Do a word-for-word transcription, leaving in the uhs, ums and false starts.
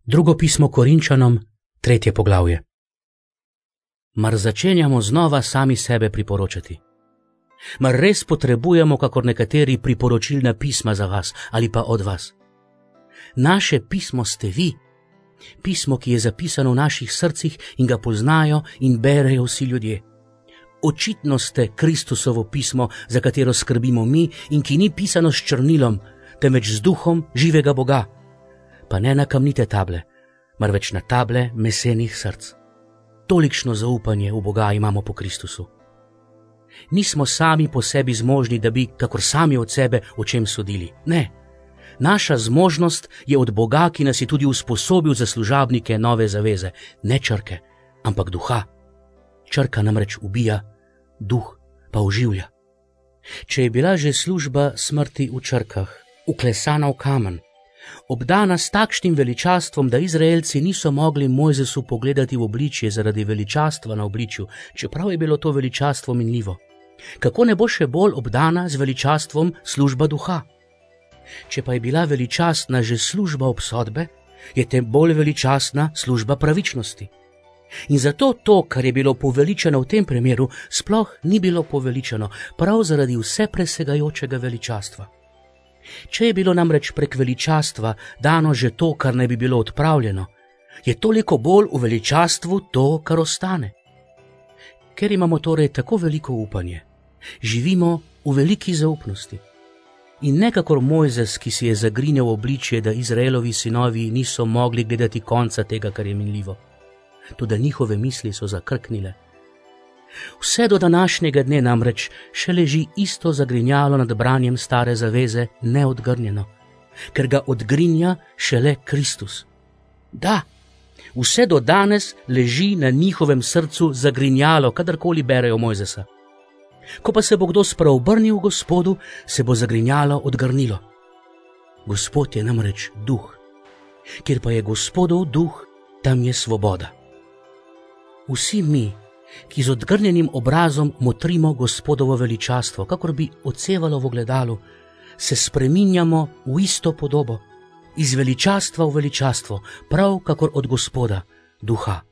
Drugo pismo Korinčanom, tretje poglavje. Mar začenjamo znova sami sebe priporočati? Mar res potrebujemo, kakor nekateri, priporočilna pisma za vas ali pa od vas? Naše pismo ste vi, pismo, ki je zapisano v naših srcih in ga poznajo in berejo vsi ljudje. Očitno ste Kristusovo pismo, za katero skrbimo mi in ki ni pisano s črnilom, temveč z duhom živega Boga, pa ne na kamnite table, marveč na table mesenih src. Tolikšno zaupanje v Boga imamo po Kristusu. Nismo sami po sebi zmožni, da bi, kakor sami od sebe, o čem sodili. Ne. Naša zmožnost je od Boga, ki nas je tudi usposobil za služabnike nove zaveze, ne črke, ampak duha. Črka namreč ubija, duh pa oživlja. Če je bila že služba smrti v črkah, uklesana v kamen, obdana s takšnim veličastvom, da Izraelci niso mogli Mojzesu pogledati v obličje zaradi veličastva na obličju, čeprav je bilo to veličastvo minljivo. Kako ne bo še bolj obdana z veličastvom služba duha? Če pa je bila veličastna že služba obsodbe, je tem bolj veličastna služba pravičnosti. In zato to, kar je bilo poveličeno v tem primeru, sploh ni bilo poveličeno, prav zaradi vse presegajočega veličastva. Če je bilo namreč prek veličastva dano že to, kar ne bi bilo odpravljeno, je toliko bolj v veličastvu to, kar ostane. Ker imamo torej tako veliko upanje, živimo v veliki zaupnosti. In ne kakor Mojzes, ki si je zagrinjal obličje, da Izraelovi sinovi niso mogli gledati konca tega, kar je minljivo. Toda njihove misli so zakrknile. Vse do današnjega dne namreč še leži isto zagrinjalo nad branjem stare zaveze neodgrnjeno, ker ga odgrinja šele Kristus. Da, vse do danes leži na njihovem srcu zagrinjalo, kadarkoli berejo Mojzesa. Ko pa se bo kdo spreobrnil Gospodu, se bo zagrinjalo odgrnilo. Gospod je namreč duh, kjer pa je Gospodov duh, tam je svoboda. Vsi mi, ki z odgrnjenim obrazom motrimo Gospodovo veličastvo, kakor bi odsevalo v ogledalu, se spreminjamo v isto podobo, iz veličastva v veličastvo, prav kakor od Gospoda, duha.